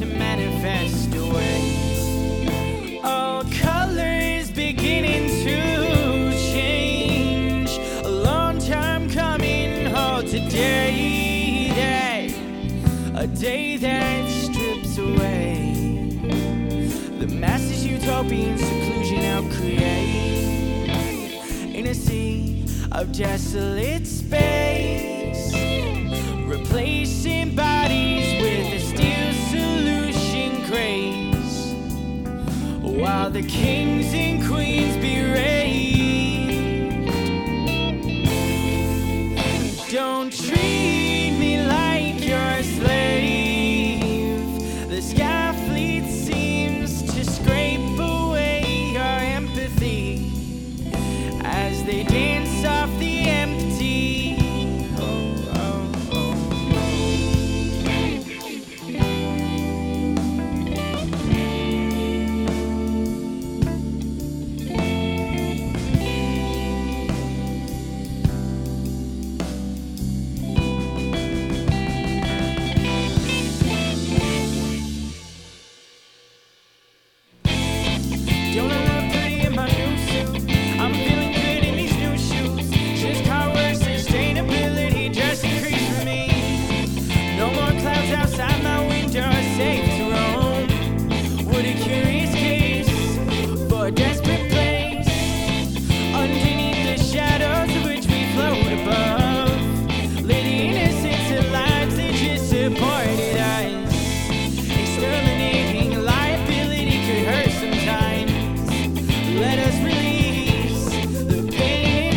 to manifest away. All colors beginning to change. A long time coming, oh today, a day that strips away the masses utopian seclusion out create. In a sea of desolate space, replacing bodies with a steel solution craze, while the kings and queens be raised. Don't treat me like you're a slave. The sky fleet seems to scrape away your empathy as they dance off the empty. Don't I look pretty in my new suit? I'm feeling good in these new shoes. Just car work, sustainability just increased for me. No more clouds outside my window, safe to roam. What a curious case for a desperate place, underneath the shadows of which we float above. Lit innocence of lives that just supported us. Exterminating liability could hurt sometimes. Let us release the pain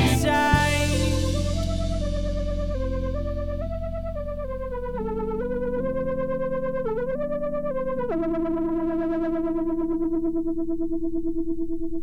inside.